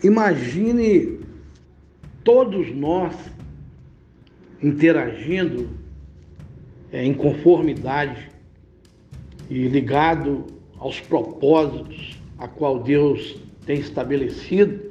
Imagine todos nós interagindo em conformidade e ligado aos propósitos a qual Deus tem estabelecido.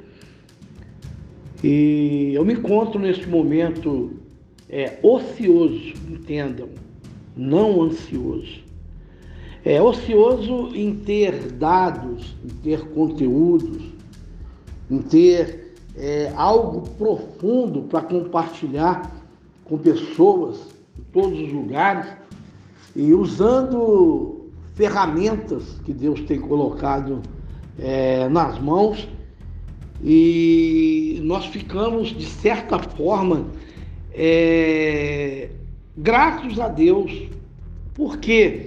E eu me encontro neste momento ocioso, entendam, não ansioso. Ocioso em ter dados, em ter conteúdos, em ter algo profundo para compartilhar com pessoas em todos os lugares e usando ferramentas que Deus tem colocado nas mãos, e nós ficamos, de certa forma, gratos a Deus, porque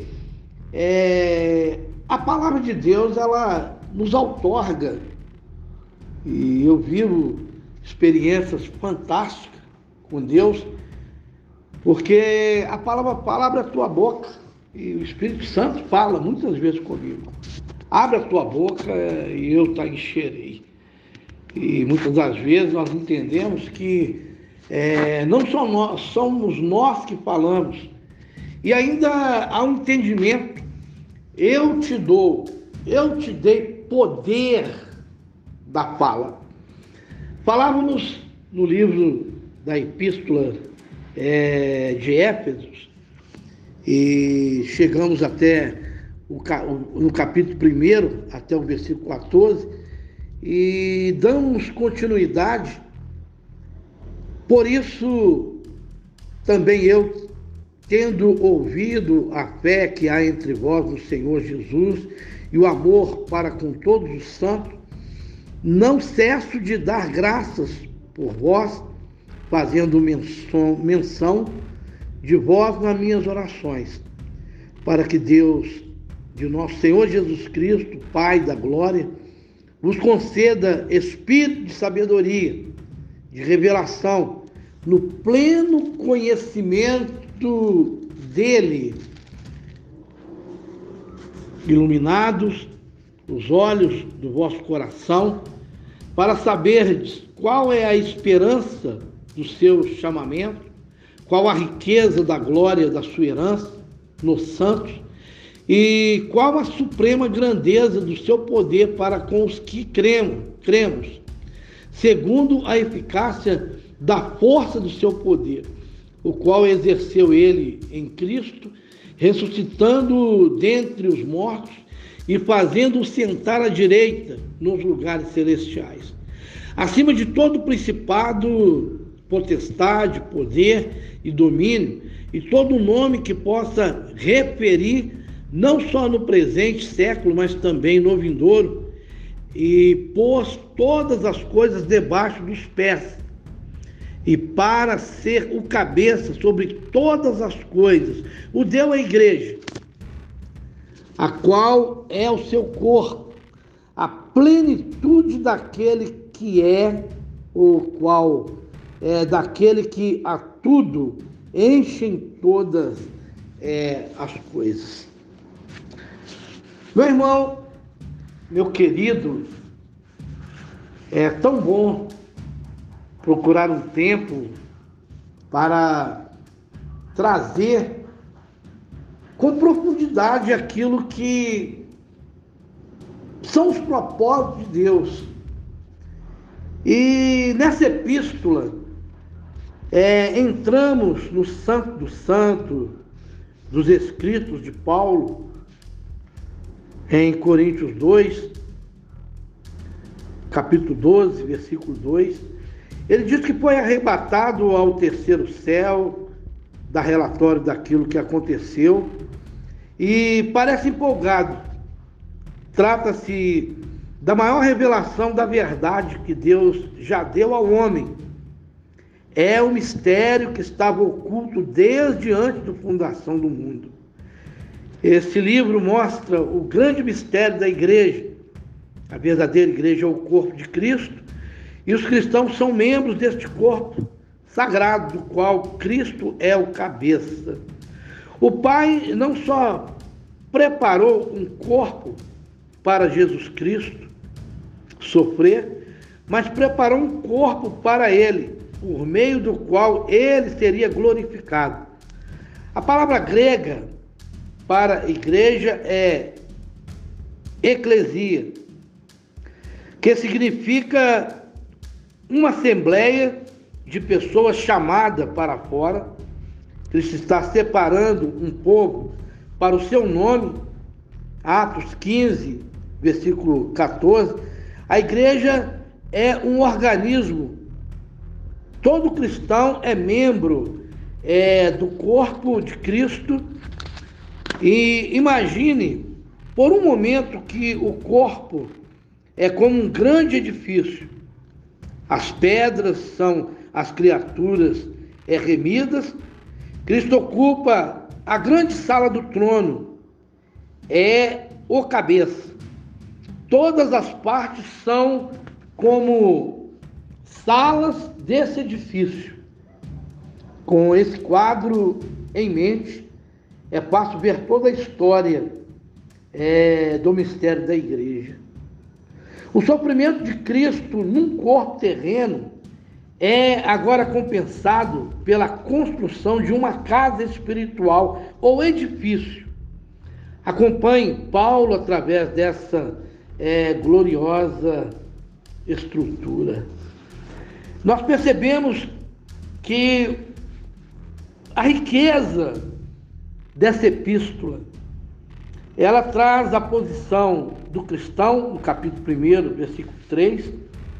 a palavra de Deus, ela nos outorga, e eu vivo experiências fantásticas com Deus, porque a palavra é a tua boca, e o Espírito Santo fala muitas vezes comigo: abre a tua boca e eu te encherei. E muitas das vezes nós entendemos que não somos nós que falamos, e ainda há um entendimento: eu te dei poder da fala. Falávamos no livro da Epístola de Éfesos, e chegamos até no capítulo 1, até o versículo 14, e damos continuidade. Por isso, também eu, tendo ouvido a fé que há entre vós no Senhor Jesus e o amor para com todos os santos, não cesso de dar graças por vós, fazendo menção de vós nas minhas orações, para que Deus, de nosso Senhor Jesus Cristo, Pai da glória, vos conceda espírito de sabedoria, de revelação, no pleno conhecimento dele, iluminados os olhos do vosso coração, para saberdes qual é a esperança do seu chamamento, qual a riqueza da glória da sua herança nos santos, e qual a suprema grandeza do seu poder para com os que cremos, segundo a eficácia da força do seu poder, o qual exerceu ele em Cristo, ressuscitando dentre os mortos e fazendo-o sentar à direita nos lugares celestiais, acima de todo principado, potestade, poder e domínio, e todo nome que possa referir, não só no presente século, mas também no vindouro, e pôs todas as coisas debaixo dos pés, e para ser o cabeça sobre todas as coisas, o deu à igreja, a qual é o seu corpo, a plenitude daquele que o qual é daquele que a tudo enche em todas as coisas. Meu irmão, meu querido, é tão bom procurar um tempo para trazer com profundidade aquilo que são os propósitos de Deus. E nessa epístola, entramos no Santo do Santo dos escritos de Paulo, em Coríntios 2, capítulo 12, versículo 2, ele diz que foi arrebatado ao terceiro céu, dá relatório daquilo que aconteceu, e parece empolgado. Trata-se da maior revelação da verdade que Deus já deu ao homem. É o mistério que estava oculto desde antes da fundação do mundo. Esse livro mostra o grande mistério da igreja. A verdadeira igreja é o corpo de Cristo, e os cristãos são membros deste corpo sagrado, do qual Cristo é o cabeça. O Pai não só preparou um corpo para Jesus Cristo sofrer, mas preparou um corpo para ele, por meio do qual ele seria glorificado. A palavra grega para igreja é eclesia, que significa uma assembleia de pessoas chamadas para fora. Cristo está separando um povo para o seu nome. Atos 15, versículo 14. A igreja é um organismo. Todo cristão é membro do corpo de Cristo. E imagine por um momento que o corpo é como um grande edifício. As pedras são as criaturas remidas. Cristo ocupa a grande sala do trono, é o cabeça. Todas as partes são como salas desse edifício. Com esse quadro em mente, é fácil ver toda a história do mistério da igreja. O sofrimento de Cristo num corpo terreno é agora compensado pela construção de uma casa espiritual ou edifício. Acompanhe Paulo através dessa gloriosa estrutura. Nós percebemos que a riqueza dessa epístola, ela traz a posição do cristão, no capítulo 1, versículo 3,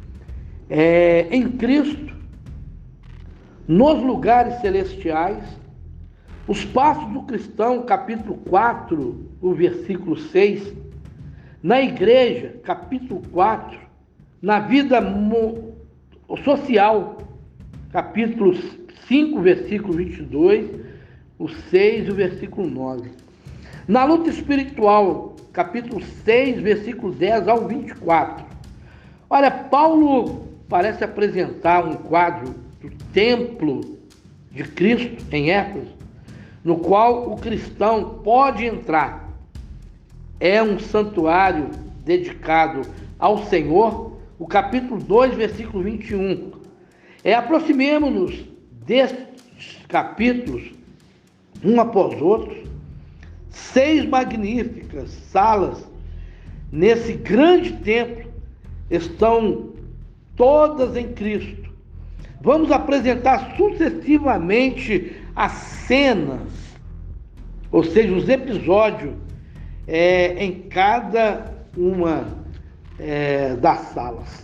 em Cristo, nos lugares celestiais. Os passos do cristão, capítulo 4, o versículo 6, na igreja, capítulo 4, na vida social, capítulo 5, versículo 22, o 6 e o versículo 9. Na luta espiritual, capítulo 6, versículo 10 ao 24. Olha, Paulo parece apresentar um quadro do templo de Cristo em Éfeso, no qual o cristão pode entrar. É um santuário dedicado ao Senhor, o capítulo 2, versículo 21. Aproximemo-nos destes capítulos, um após outro. 6 magníficas salas nesse grande templo estão todas em Cristo. Vamos apresentar sucessivamente as cenas, ou seja, os episódios em cada uma das salas.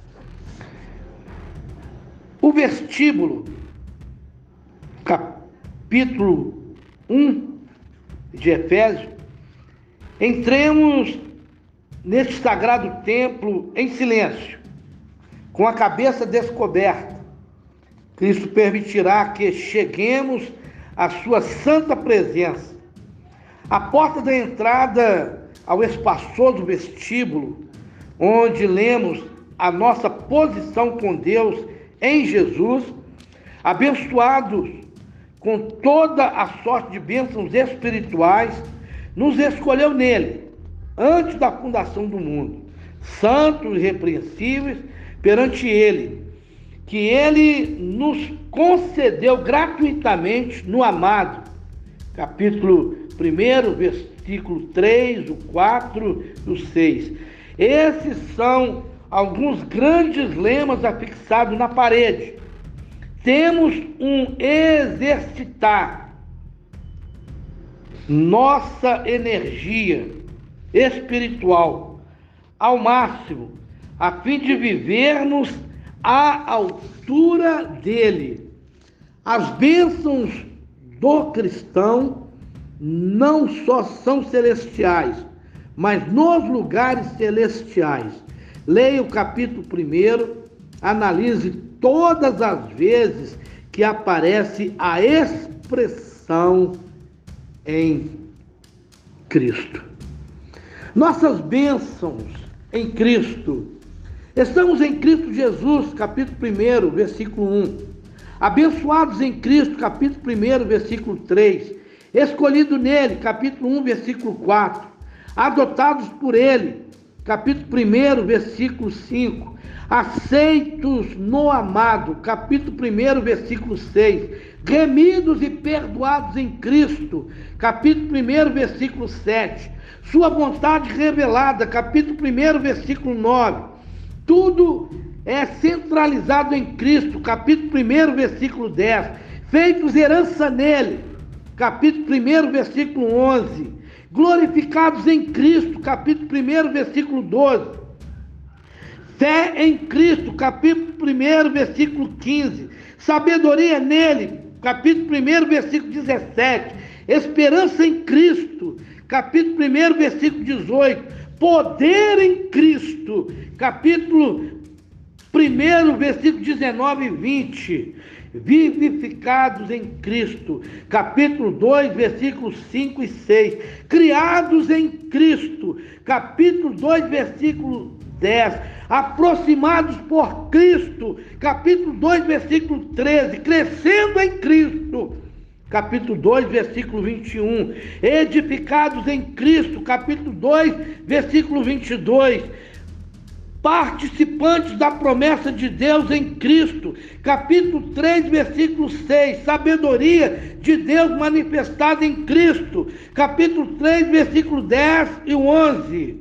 O vestíbulo, capítulo 1 de Efésios, entremos neste sagrado templo em silêncio, com a cabeça descoberta. Cristo permitirá que cheguemos à sua santa presença. A porta da entrada ao espaçoso vestíbulo, onde lemos a nossa posição com Deus em Jesus, abençoados com toda a sorte de bênçãos espirituais, nos escolheu nele, antes da fundação do mundo, santos e irrepreensíveis perante ele, que ele nos concedeu gratuitamente no amado. Capítulo 1, versículo 3, o 4 e o 6. Esses são alguns grandes lemas afixados na parede. Temos um exercitar nossa energia espiritual ao máximo, a fim de vivermos à altura dele. As bênçãos do cristão não só são celestiais, mas nos lugares celestiais. Leia o capítulo 1, analise todas as vezes que aparece a expressão em Cristo. Nossas bênçãos em Cristo. Estamos em Cristo Jesus, capítulo 1, versículo 1. Abençoados em Cristo, capítulo 1, versículo 3. Escolhido nele, capítulo 1, versículo 4. Adotados por ele, capítulo 1, versículo 5. aceitos no amado, capítulo 1, versículo 6, remidos e perdoados em Cristo, capítulo 1, versículo 7, sua vontade revelada, capítulo 1, versículo 9, tudo é centralizado em Cristo, capítulo 1, versículo 10, feitos herança nele, capítulo 1, versículo 11, glorificados em Cristo, capítulo 1, versículo 12, fé em Cristo, capítulo 1, versículo 15, sabedoria nele, capítulo 1, versículo 17, esperança em Cristo, capítulo 1, versículo 18, poder em Cristo, capítulo 1, versículo 19 e 20, vivificados em Cristo, capítulo 2, versículos 5 e 6, criados em Cristo, capítulo 2, versículo 10, aproximados por Cristo, capítulo 2, versículo 13, crescendo em Cristo, capítulo 2, versículo 21, edificados em Cristo, capítulo 2, versículo 22, participantes da promessa de Deus em Cristo, capítulo 3, versículo 6, sabedoria de Deus manifestada em Cristo, capítulo 3, versículo 10 e 11,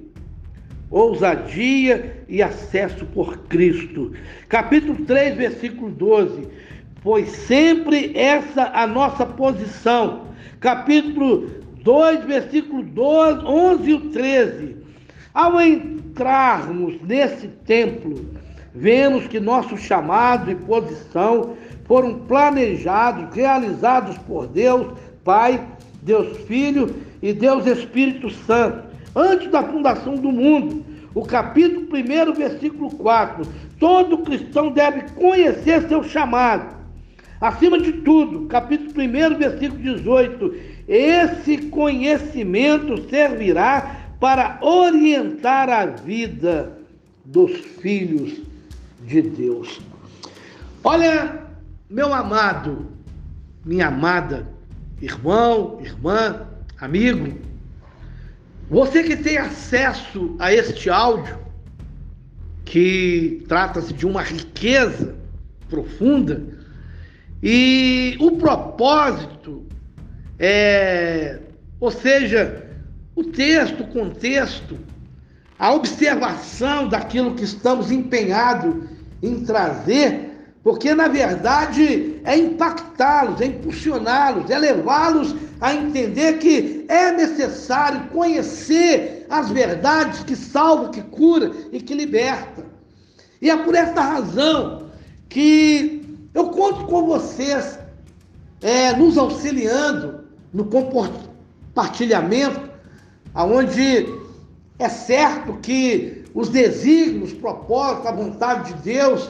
ousadia e acesso por Cristo, capítulo 3, versículo 12, pois sempre essa a nossa posição, capítulo 2, versículo 12, 11 e 13, ao entrarmos nesse templo, vemos que nosso chamado e posição foram planejados, realizados por Deus Pai, Deus Filho e Deus Espírito Santo, antes da fundação do mundo. O capítulo 1, versículo 4, todo cristão deve conhecer seu chamado. Acima de tudo, capítulo 1, versículo 18, esse conhecimento servirá para orientar a vida dos filhos de Deus. Olha, meu amado, minha amada, irmão, irmã, amigo, você que tem acesso a este áudio, que trata-se de uma riqueza profunda, e o propósito ou seja, o texto, o contexto, a observação daquilo que estamos empenhados em trazer, porque na verdade é impactá-los, é impulsioná-los, é levá-los a entender que é necessário conhecer as verdades que salvam, que cura e que liberta. E é por essa razão que eu conto com vocês, nos auxiliando no compartilhamento, onde é certo que os desígnios, os propósitos, a vontade de Deus,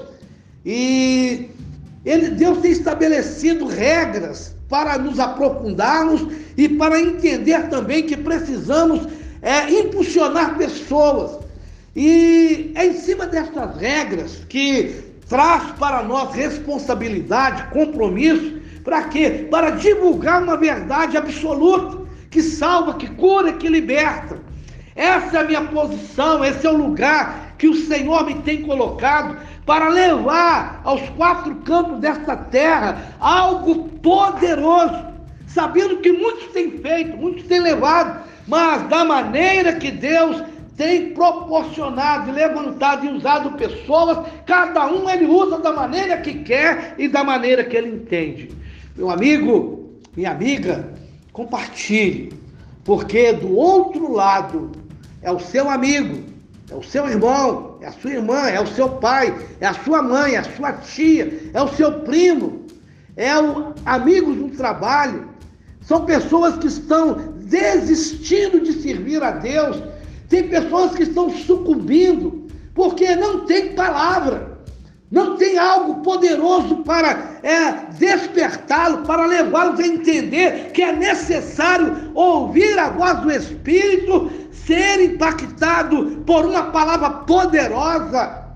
e Deus tem estabelecido regras para nos aprofundarmos e para entender também que precisamos impulsionar pessoas. E é em cima dessas regras que traz para nós responsabilidade, compromisso, para quê? Para divulgar uma verdade absoluta, que salva, que cura, que liberta. Essa é a minha posição, esse é o lugar que o Senhor me tem colocado para levar aos quatro cantos desta terra algo poderoso, sabendo que muitos têm feito, muitos têm levado, mas da maneira que Deus tem proporcionado, levantado e usado pessoas, cada um ele usa da maneira que quer e da maneira que ele entende. Meu amigo, minha amiga, compartilhe, porque do outro lado é o seu amigo, é o seu irmão, é a sua irmã, é o seu pai, é a sua mãe, é a sua tia, é o seu primo, amigos no trabalho. São pessoas que estão desistindo de servir a Deus. Tem pessoas que estão sucumbindo porque não tem palavra, não tem algo poderoso para despertá-lo, para levá-los a entender que é necessário ouvir a voz do Espírito, ser impactado por uma palavra poderosa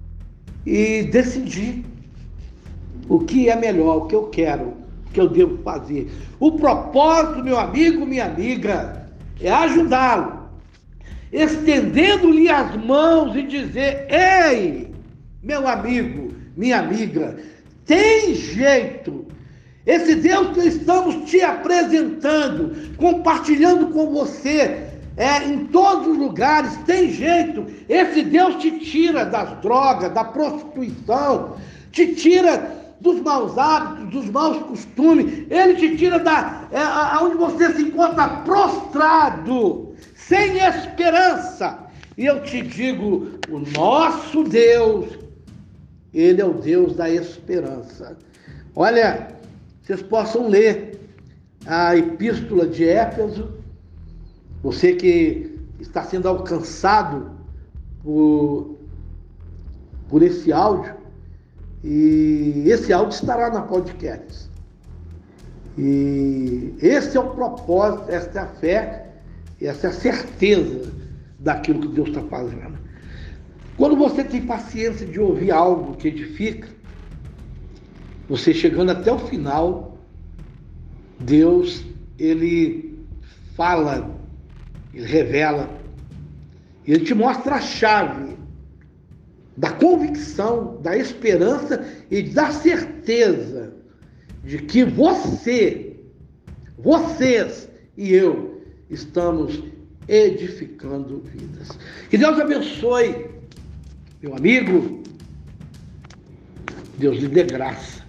e decidir o que é melhor, o que eu quero, o que eu devo fazer. O propósito, meu amigo, minha amiga, é ajudá-lo, estendendo-lhe as mãos e dizer: ei, meu amigo, minha amiga, tem jeito. Esse Deus que estamos te apresentando, compartilhando com você, em todos os lugares, tem jeito. Esse Deus te tira das drogas, da prostituição, te tira dos maus hábitos, dos maus costumes. Ele te tira onde você se encontra prostrado, sem esperança. E eu te digo, o nosso Deus, Ele é o Deus da esperança. Olha, vocês possam ler a Epístola de Éfeso, você que está sendo alcançado por esse áudio, e esse áudio estará na podcast. E esse é o propósito, essa é a fé, essa é a certeza daquilo que Deus está fazendo. Quando você tem paciência de ouvir algo que edifica, você chegando até o final, Deus, Ele fala, Ele revela, Ele te mostra a chave da convicção, da esperança e da certeza de que vocês e eu estamos edificando vidas. Que Deus abençoe, meu amigo. Deus lhe dê graça.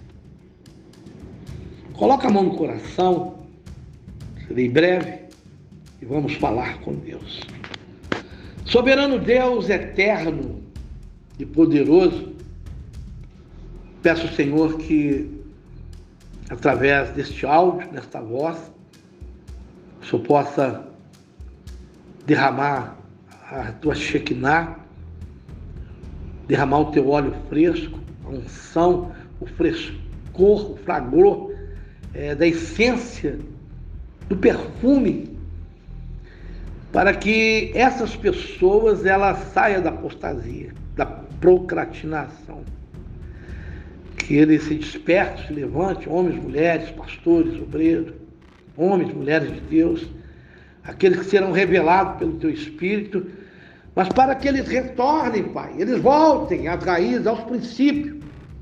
Coloca a mão no coração, serei breve, e vamos falar com Deus. Soberano Deus, eterno e poderoso, peço, Senhor, que através deste áudio, desta voz, o Senhor possa derramar a tua Shekinah, derramar o teu óleo fresco, a unção, o frescor, o fragor da essência, do perfume, para que essas pessoas elas saiam da apostasia, da procrastinação. Que eles se despertem, se levantem, homens, mulheres, pastores, obreiros, homens, mulheres de Deus, aqueles que serão revelados pelo teu Espírito, mas para que eles retornem, Pai, eles voltem às raízes, aos princípios,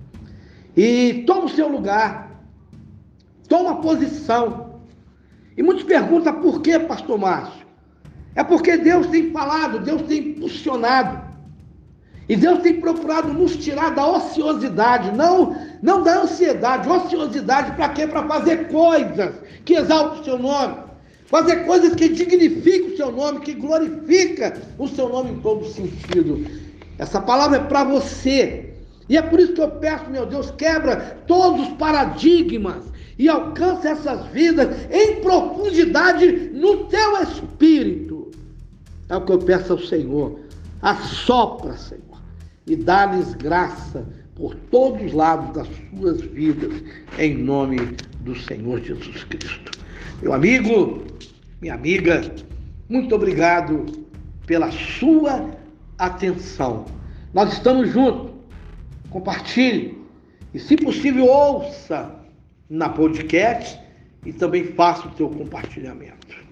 e tomem o seu lugar, tomem a posição. E muitos perguntam por quê, pastor Márcio? É porque Deus tem falado, Deus tem impulsionado, e Deus tem procurado nos tirar da ociosidade, não da ansiedade. Ociosidade para quê? Para fazer coisas que exaltam o seu nome, fazer coisas que dignificam o seu nome, que glorifica o seu nome em todo sentido. Essa palavra é para você, e é por isso que eu peço, meu Deus, quebra todos os paradigmas e alcança essas vidas em profundidade no teu espírito. É o que eu peço ao Senhor. Assopra, Senhor, e dá-lhes graça por todos os lados das suas vidas, em nome do Senhor Jesus Cristo. Meu amigo, minha amiga, muito obrigado pela sua atenção. Nós estamos juntos. Compartilhe e, se possível, ouça na podcast e também faça o seu compartilhamento.